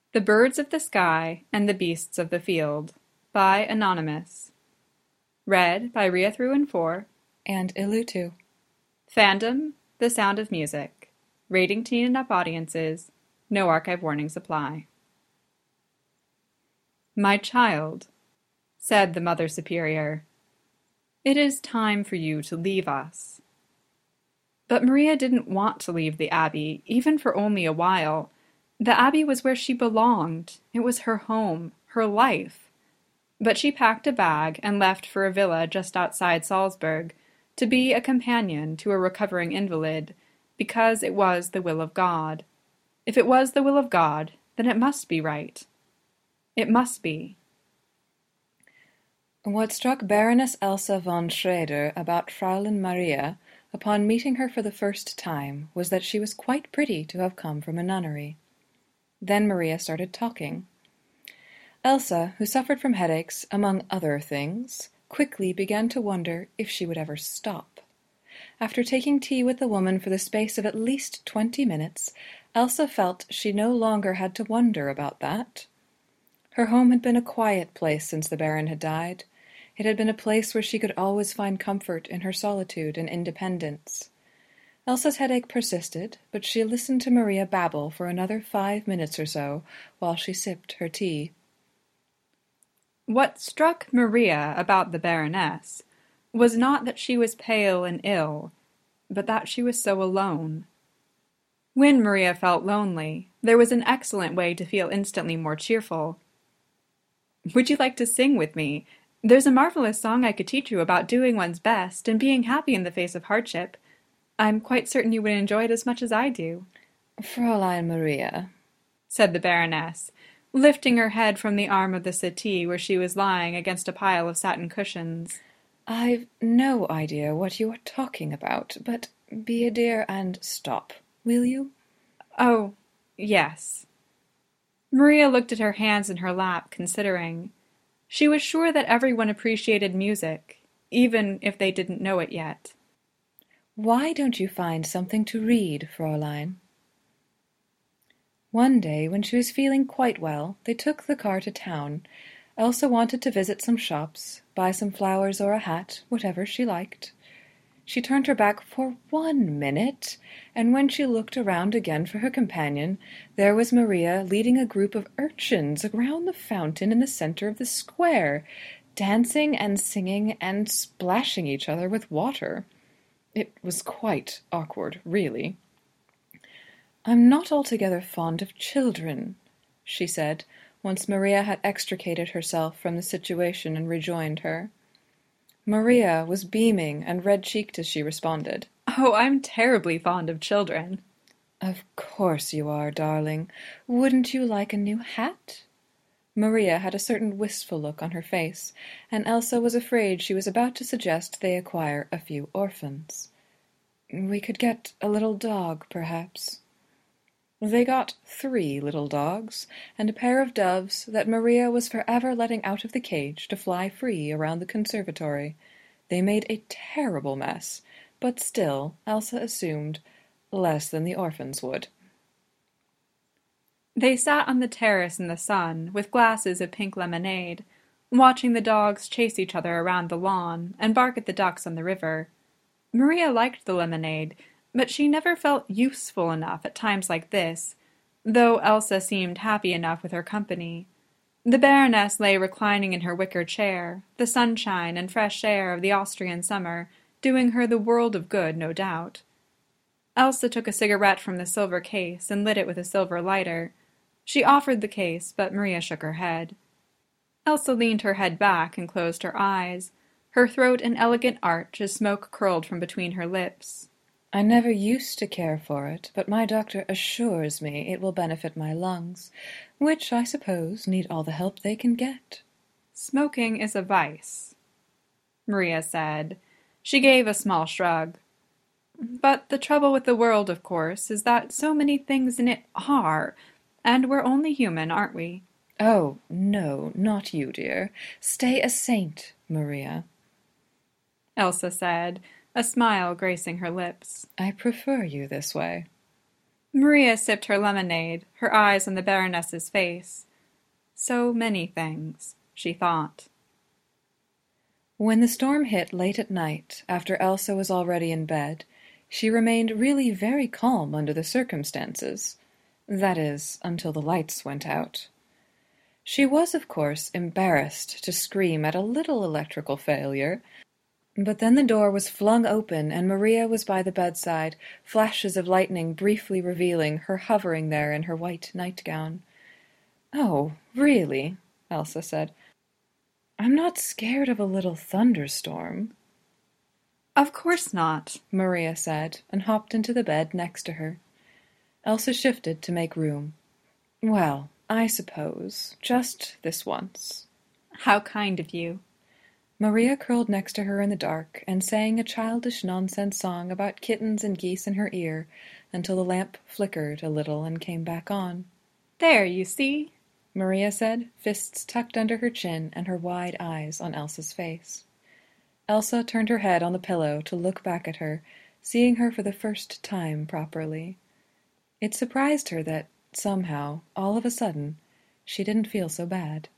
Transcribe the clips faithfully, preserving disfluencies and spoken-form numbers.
The Birds of the Sky and the Beasts of the Field by Anonymous. Read by Ria Thruin-Four and Ilutu. Fandom, The Sound of Music. Rating teen and up audiences. No archive warnings apply. My child, said the Mother Superior, it is time for you to leave us. But Maria didn't want to leave the Abbey, even for only a while. The Abbey was where she belonged. It was her home, her life. But she packed a bag and left for a villa just outside Salzburg to be a companion to a recovering invalid, because it was the will of God. If it was the will of God, then it must be right. It must be. What struck Baroness Elsa von Schrader about Fraulein Maria upon meeting her for the first time was that she was quite pretty to have come from a nunnery. Then Maria started talking. Elsa, who suffered from headaches, among other things, quickly began to wonder if she would ever stop. After taking tea with the woman for the space of at least twenty minutes, Elsa felt she no longer had to wonder about that. Her home had been a quiet place since the Baron had died. It had been a place where she could always find comfort in her solitude and independence. Elsa's headache persisted, but she listened to Maria babble for another five minutes or so while she sipped her tea. What struck Maria about the Baroness was not that she was pale and ill, but that she was so alone. When Maria felt lonely, there was an excellent way to feel instantly more cheerful. Would you like to sing with me? There's a marvelous song I could teach you about doing one's best and being happy in the face of hardship. I'm quite certain you would enjoy it as much as I do. Fraulein Maria, said the Baroness, lifting her head from the arm of the settee where she was lying against a pile of satin cushions. I've no idea what you are talking about, but be a dear and stop, will you? Oh, yes. Maria looked at her hands in her lap, considering. She was sure that everyone appreciated music, even if they didn't know it yet. Why don't you find something to read, Fraulein? One day, when she was feeling quite well, they took the car to town. Elsa wanted to visit some shops, buy some flowers or a hat, whatever she liked. She turned her back for one minute, and when she looked around again for her companion, there was Maria leading a group of urchins around the fountain in the center of the square, dancing and singing and splashing each other with water. It was quite awkward, really. I'm not altogether fond of children, she said, once Maria had extricated herself from the situation and rejoined her. Maria was beaming and red-cheeked as she responded. Oh, I'm terribly fond of children. Of course you are, darling. Wouldn't you like a new hat? Maria had a certain wistful look on her face, and Elsa was afraid she was about to suggest they acquire a few orphans. We could get a little dog, perhaps. They got three little dogs, and a pair of doves that Maria was forever letting out of the cage to fly free around the conservatory. They made a terrible mess, but still, Elsa assumed, less than the orphans would. They sat on the terrace in the sun, with glasses of pink lemonade, watching the dogs chase each other around the lawn and bark at the ducks on the river. Maria liked the lemonade, but she never felt useful enough at times like this, though Elsa seemed happy enough with her company. The Baroness lay reclining in her wicker chair, the sunshine and fresh air of the Austrian summer doing her the world of good, no doubt. Elsa took a cigarette from the silver case and lit it with a silver lighter. She offered the case, but Maria shook her head. Elsa leaned her head back and closed her eyes, her throat an elegant arch as smoke curled from between her lips. I never used to care for it, but my doctor assures me it will benefit my lungs, which, I suppose, need all the help they can get. Smoking is a vice, Maria said. She gave a small shrug. But the trouble with the world, of course, is that so many things in it are, and we're only human, aren't we? Oh, no, not you, dear. Stay a saint, Maria, Elsa said, a smile gracing her lips. I prefer you this way. Maria sipped her lemonade, her eyes on the Baroness's face. So many things, she thought. When the storm hit late at night, after Elsa was already in bed, she remained really very calm under the circumstances. That is, until the lights went out. She was, of course, embarrassed to scream at a little electrical failure, but then the door was flung open and Maria was by the bedside, flashes of lightning briefly revealing her hovering there in her white nightgown. "Oh, really," Elsa said. "I'm not scared of a little thunderstorm." "Of course not," Maria said, and hopped into the bed next to her. Elsa shifted to make room. "Well, I suppose, just this once." "How kind of you." Maria curled next to her in the dark and sang a childish nonsense song about kittens and geese in her ear until the lamp flickered a little and came back on. "There, you see," Maria said, fists tucked under her chin and her wide eyes on Elsa's face. Elsa turned her head on the pillow to look back at her, seeing her for the first time properly. It surprised her that, somehow, all of a sudden, she didn't feel so bad.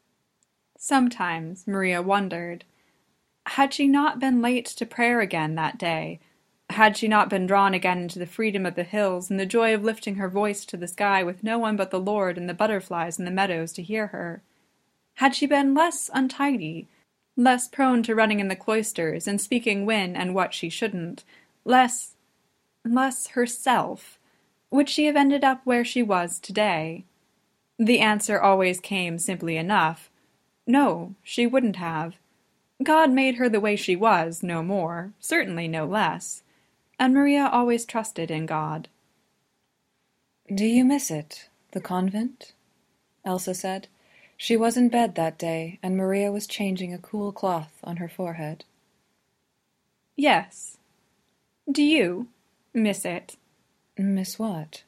Sometimes, Maria wondered, had she not been late to prayer again that day? Had she not been drawn again into the freedom of the hills and the joy of lifting her voice to the sky with no one but the Lord and the butterflies in the meadows to hear her? Had she been less untidy, less prone to running in the cloisters and speaking when and what she shouldn't, less, less herself, would she have ended up where she was today? The answer always came simply enough. No, she wouldn't have. God made her the way she was, no more, certainly no less, and Maria always trusted in God. "Do you miss it, the convent?" Elsa said. She was in bed that day, and Maria was changing a cool cloth on her forehead. "Yes. Do you miss it?" "Miss what?"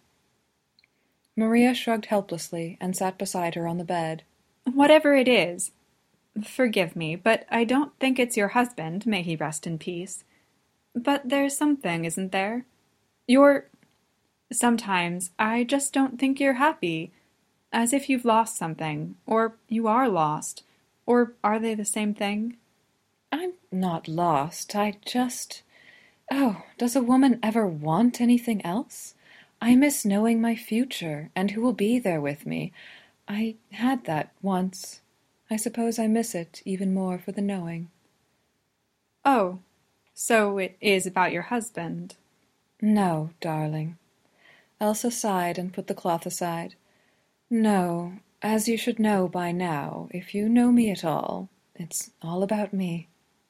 Maria shrugged helplessly and sat beside her on the bed. "Whatever it is. Forgive me, but I don't think it's your husband, may he rest in peace. But there's something, isn't there? You're... Sometimes I just don't think you're happy. As if you've lost something, or you are lost. Or are they the same thing?" "I'm not lost. I just... Oh, does a woman ever want anything else? I miss knowing my future, and who will be there with me. I had that once. I suppose I miss it even more for the knowing." "Oh, so it is about your husband." "No, darling." Elsa sighed and put the cloth aside. "No, as you should know by now, if you know me at all, it's all about me."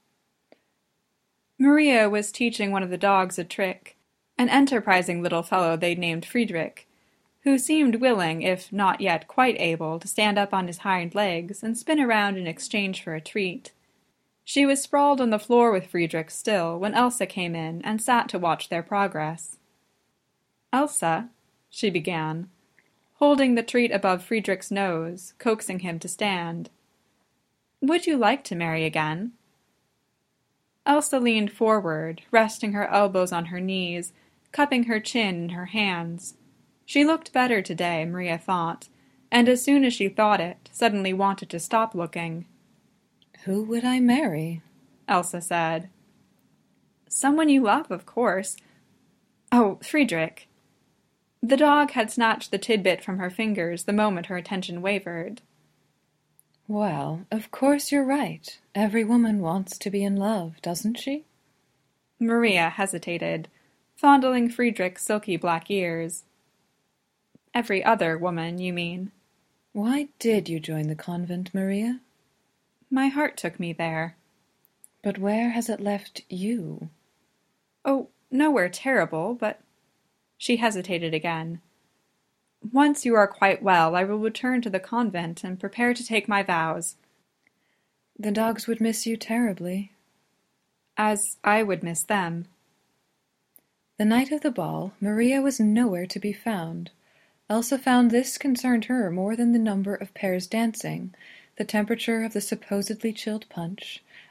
Maria was teaching one of the dogs a trick, an enterprising little fellow they'd named Friedrich, who seemed willing, if not yet quite able, to stand up on his hind legs and spin around in exchange for a treat. She was sprawled on the floor with Friedrich still when Elsa came in and sat to watch their progress. "Elsa," she began, holding the treat above Friedrich's nose, coaxing him to stand. "Would you like to marry again?" Elsa leaned forward, resting her elbows on her knees, cupping her chin in her hands. She looked better today, Maria thought, and as soon as she thought it, suddenly wanted to stop looking. "Who would I marry?" Elsa said. "Someone you love, of course. Oh, Friedrich." The dog had snatched the tidbit from her fingers the moment her attention wavered. "Well, of course you're right. Every woman wants to be in love, doesn't she?" Maria hesitated, fondling Friedrich's silky black ears. "Every other woman, you mean?" "Why did you join the convent, Maria?" "My heart took me there." "But where has it left you?" "Oh, nowhere terrible, but—" She hesitated again. "Once you are quite well, I will return to the convent and prepare to take my vows." "The dogs would miss you terribly." "As I would miss them." The night of the ball, Maria was nowhere to be found. Elsa found this concerned her more than the number of pairs dancing, the temperature of the supposedly chilled punch,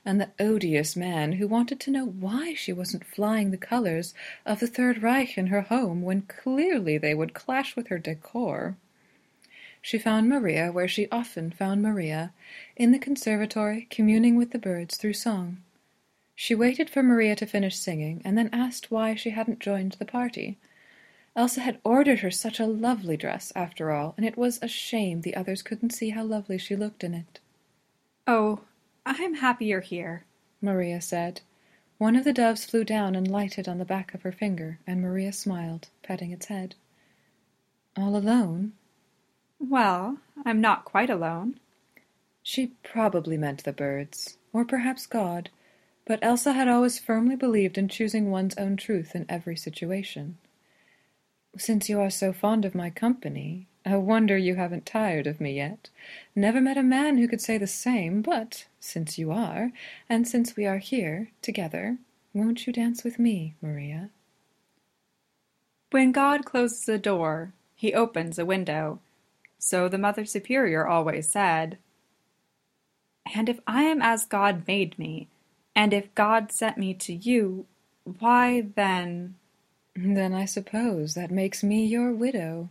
and the odious man who wanted to know why she wasn't flying the colors of the Third Reich in her home when clearly they would clash with her decor. She found Maria where she often found Maria, in the conservatory, communing with the birds through song. She waited for Maria to finish singing, and then asked why she hadn't joined the party. Elsa had ordered her such a lovely dress, after all, and it was a shame the others couldn't see how lovely she looked in it. "Oh, I'm happy you're here," Maria said. One of the doves flew down and lighted on the back of her finger, and Maria smiled, petting its head. "All alone?" "Well, I'm not quite alone." She probably meant the birds, or perhaps God, but Elsa had always firmly believed in choosing one's own truth in every situation. "Since you are so fond of my company, I wonder you haven't tired of me yet. Never met a man who could say the same, but since you are, and since we are here, together, won't you dance with me, Maria?" When God closes a door, he opens a window. So the Mother Superior always said. And if I am as God made me, and if God sent me to you, why then... "Then I suppose that makes me your widow,"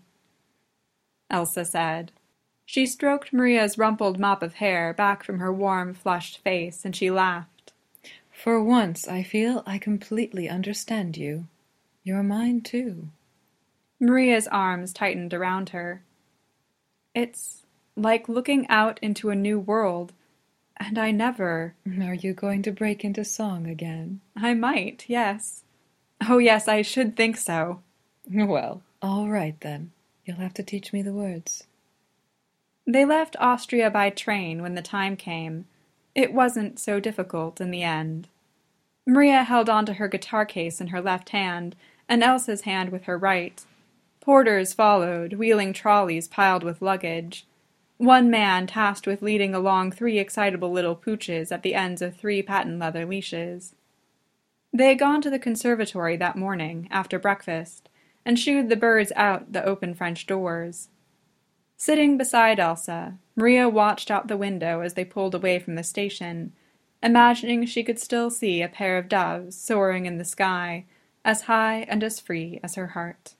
Elsa said. She stroked Maria's rumpled mop of hair back from her warm, flushed face, and she laughed. "For once I feel I completely understand you. You're mine, too." Maria's arms tightened around her. "It's like looking out into a new world, and I never—" "Are you going to break into song again?" "I might, yes. Oh, yes, I should think so." "Well, all right then. You'll have to teach me the words." They left Austria by train when the time came. It wasn't so difficult in the end. Maria held onto her guitar case in her left hand, and Elsa's hand with her right. Porters followed, wheeling trolleys piled with luggage. One man tasked with leading along three excitable little pooches at the ends of three patent leather leashes. They had gone to the conservatory that morning, after breakfast, and shooed the birds out the open French doors. Sitting beside Elsa, Maria watched out the window as they pulled away from the station, imagining she could still see a pair of doves soaring in the sky, as high and as free as her heart.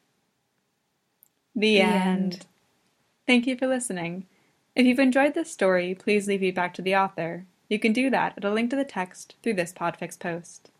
The, The end. end. Thank you for listening. If you've enjoyed this story, please leave feedback to the author. You can do that at a link to the text through this Podfix post.